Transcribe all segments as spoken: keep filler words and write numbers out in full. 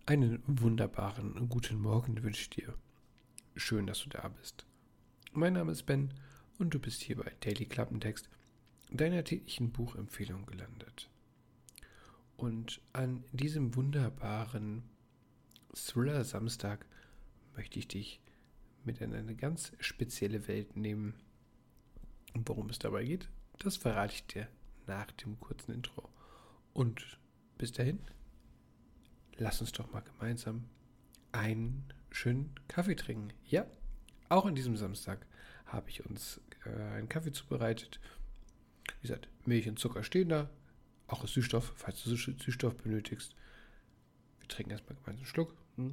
Einen wunderbaren guten Morgen wünsche ich dir. Schön, dass du da bist. Mein Name ist Ben und du bist hier bei Daily Klappentext, deiner täglichen Buchempfehlung gelandet. Und an diesem wunderbaren Thriller-Samstag möchte ich dich mit in eine ganz spezielle Welt nehmen. Und worum es dabei geht, das verrate ich dir nach dem kurzen Intro. Und bis dahin, lass uns doch mal gemeinsam einen schönen Kaffee trinken. Ja, auch an diesem Samstag habe ich uns äh, einen Kaffee zubereitet. Wie gesagt, Milch und Zucker stehen da. Auch Süßstoff, falls du Süßstoff benötigst. Wir trinken erstmal gemeinsam einen Schluck. Hm.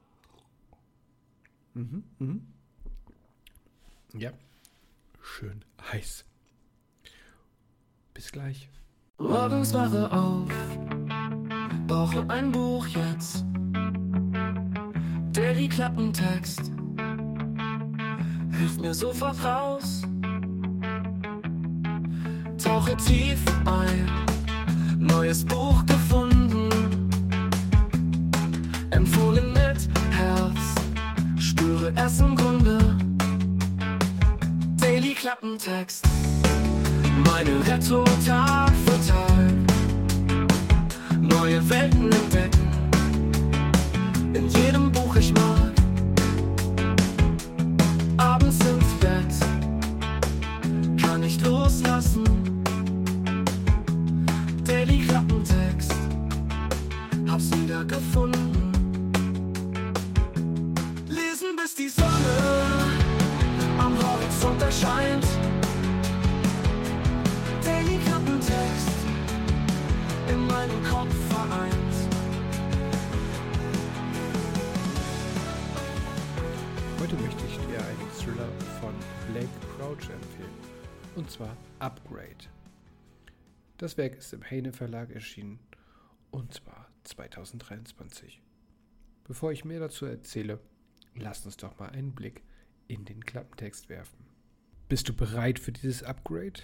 Mhm, mhm. Ja, schön heiß. Bis gleich. Morgens wache auf, brauche ein Buch jetzt. Daily Klappentext hilft mir sofort raus. Tauche tief ein, neues Buch gefunden. Empfohlen mit Herz, spüre es im Grunde. Daily Klappentext, meine Rettung Tag für Tag. Neue Welten entdecken, in jedem Buch ich mag. Abends ins Bett, kann nicht loslassen. Daily Klappentext, hab's wieder gefunden. Lesen bis die Sonne am Horizont erscheint. Daily Klappentext, in meinem Kopf vereint. Heute möchte ich dir einen Thriller von Blake Crouch empfehlen. Und zwar Upgrade. Das Werk ist im Heyne Verlag erschienen. Und zwar zweitausenddreiundzwanzig. Bevor ich mehr dazu erzähle, lass uns doch mal einen Blick in den Klappentext werfen. Bist du bereit für dieses Upgrade?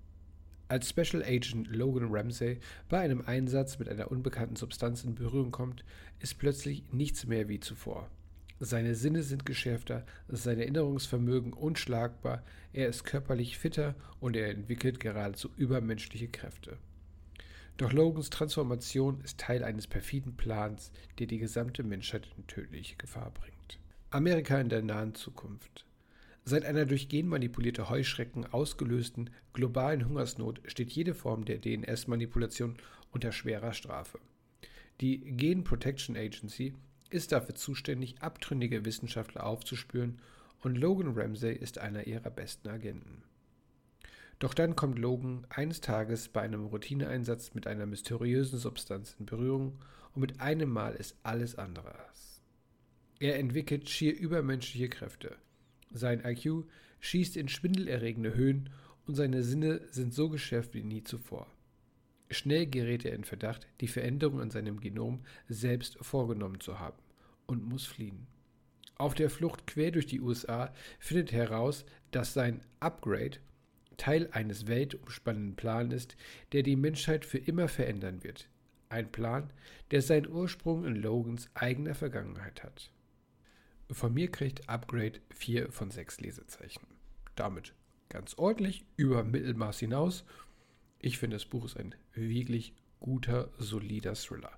Als Special Agent Logan Ramsey bei einem Einsatz mit einer unbekannten Substanz in Berührung kommt, ist plötzlich nichts mehr wie zuvor. Seine Sinne sind geschärfter, sein Erinnerungsvermögen unschlagbar, er ist körperlich fitter und er entwickelt geradezu übermenschliche Kräfte. Doch Logans Transformation ist Teil eines perfiden Plans, der die gesamte Menschheit in tödliche Gefahr bringt. Amerika in der nahen Zukunft. Seit einer durch genmanipulierte Heuschrecken ausgelösten globalen Hungersnot steht jede Form der D N S-Manipulation unter schwerer Strafe. Die Gen Protection Agency ist dafür zuständig, abtrünnige Wissenschaftler aufzuspüren, und Logan Ramsey ist einer ihrer besten Agenten. Doch dann kommt Logan eines Tages bei einem Routineeinsatz mit einer mysteriösen Substanz in Berührung und mit einem Mal ist alles anderes. Er entwickelt schier übermenschliche Kräfte. Sein I Q schießt in schwindelerregende Höhen und seine Sinne sind so geschärft wie nie zuvor. Schnell gerät er in Verdacht, die Veränderung an seinem Genom selbst vorgenommen zu haben und muss fliehen. Auf der Flucht quer durch die U S A findet er heraus, dass sein Upgrade Teil eines weltumspannenden Plans ist, der die Menschheit für immer verändern wird. Ein Plan, der seinen Ursprung in Logans eigener Vergangenheit hat. Von mir kriegt Upgrade vier von sechs Lesezeichen. Damit ganz ordentlich über Mittelmaß hinaus. Ich finde, das Buch ist ein wirklich guter, solider Thriller.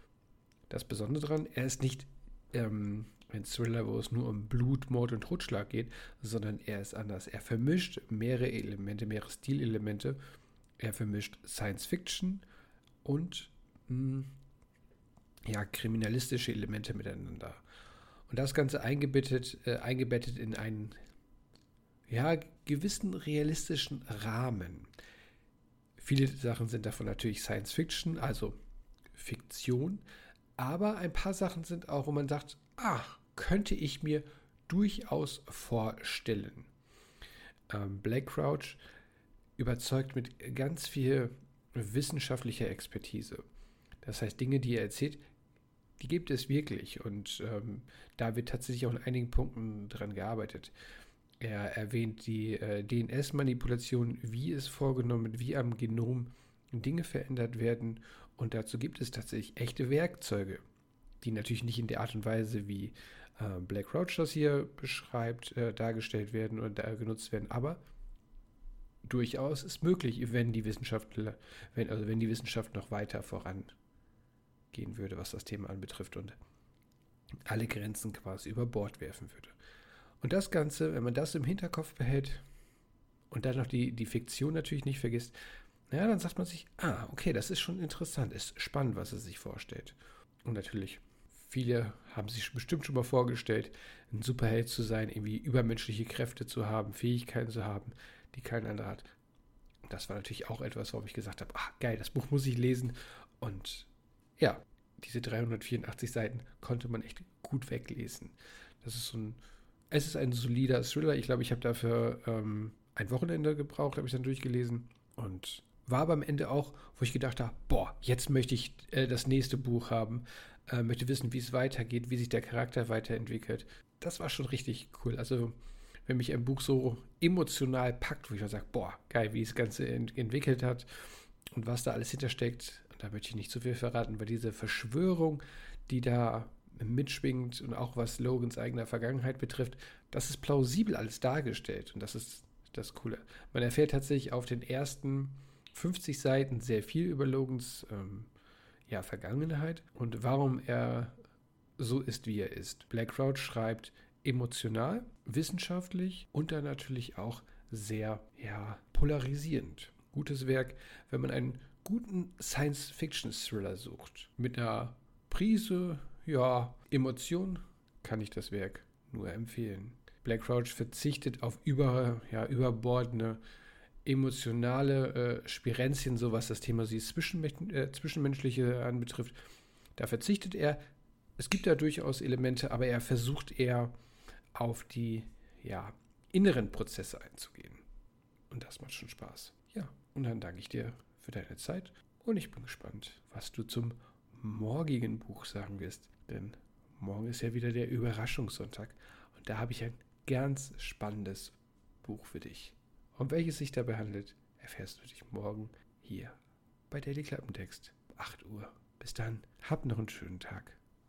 Das Besondere daran, er ist nicht ähm, ein Thriller, wo es nur um Blut, Mord und Totschlag geht, sondern er ist anders. Er vermischt mehrere Elemente, mehrere Stilelemente. Er vermischt Science Fiction und mh, ja, kriminalistische Elemente miteinander. Und das Ganze eingebettet, äh, eingebettet in einen ja, gewissen realistischen Rahmen. Viele Sachen sind davon natürlich Science Fiction, also Fiktion, aber ein paar Sachen sind auch, wo man sagt, ach, könnte ich mir durchaus vorstellen. Ähm, Blake Crouch überzeugt mit ganz viel wissenschaftlicher Expertise. Das heißt, Dinge, die er erzählt, die gibt es wirklich und ähm, da wird tatsächlich auch in einigen Punkten dran gearbeitet. Er erwähnt die äh, D N S-Manipulation, wie es vorgenommen wird, wie am Genom Dinge verändert werden. Und dazu gibt es tatsächlich echte Werkzeuge. die natürlich nicht in der Art und Weise, wie äh, Black Crouch das hier beschreibt, äh, dargestellt werden oder da genutzt werden, aber durchaus ist möglich, wenn die Wissenschaftler, wenn, also wenn die Wissenschaft noch weiter vorangehen würde, was das Thema anbetrifft und alle Grenzen quasi über Bord werfen würde. Und das Ganze, wenn man das im Hinterkopf behält und dann noch die, die Fiktion natürlich nicht vergisst, naja, dann sagt man sich, ah, okay, das ist schon interessant, ist spannend, was er sich vorstellt. Und natürlich, viele haben sich bestimmt schon mal vorgestellt, ein Superheld zu sein, irgendwie übermenschliche Kräfte zu haben, Fähigkeiten zu haben, die kein anderer hat. Und das war natürlich auch etwas, warum ich gesagt habe, ah, geil, das Buch muss ich lesen. Und ja, diese dreihundertvierundachtzig Seiten konnte man echt gut weglesen. Das ist so ein, es ist ein solider Thriller. Ich glaube, ich habe dafür ähm, ein Wochenende gebraucht, habe ich dann durchgelesen. Und war aber am Ende auch, wo ich gedacht habe, boah, jetzt möchte ich äh, das nächste Buch haben, äh, möchte wissen, wie es weitergeht, wie sich der Charakter weiterentwickelt. Das war schon richtig cool. Also, wenn mich ein Buch so emotional packt, wo ich dann sage, boah, geil, wie es das Ganze ent- entwickelt hat und was da alles hintersteckt, da möchte ich nicht zu viel verraten, weil diese Verschwörung, die da mitschwingt und auch was Logans eigener Vergangenheit betrifft, das ist plausibel alles dargestellt und das ist das Coole. Man erfährt tatsächlich auf den ersten fünfzig Seiten sehr viel über Logans ähm, ja, Vergangenheit und warum er so ist, wie er ist. Black Crouch schreibt emotional, wissenschaftlich und dann natürlich auch sehr ja, polarisierend. Gutes Werk, wenn man einen guten Science-Fiction-Thriller sucht. Mit einer Prise, ja, Emotion kann ich das Werk nur empfehlen. Black Crouch verzichtet auf über, ja, überbordene emotionale äh, Spirenzchen, so was das Thema sie Zwischenmen- äh, Zwischenmenschliche anbetrifft. Da verzichtet er. Es gibt da durchaus Elemente, aber er versucht eher auf die ja, inneren Prozesse einzugehen. Und das macht schon Spaß. Ja, und dann danke ich dir für deine Zeit und ich bin gespannt, was du zum morgigen Buch sagen wirst. Denn morgen ist ja wieder der Überraschungssonntag und da habe ich ein ganz spannendes Buch für dich. Um welches sich dabei handelt, erfährst du dich morgen hier bei Daily Klappentext, acht Uhr. Bis dann, hab noch einen schönen Tag.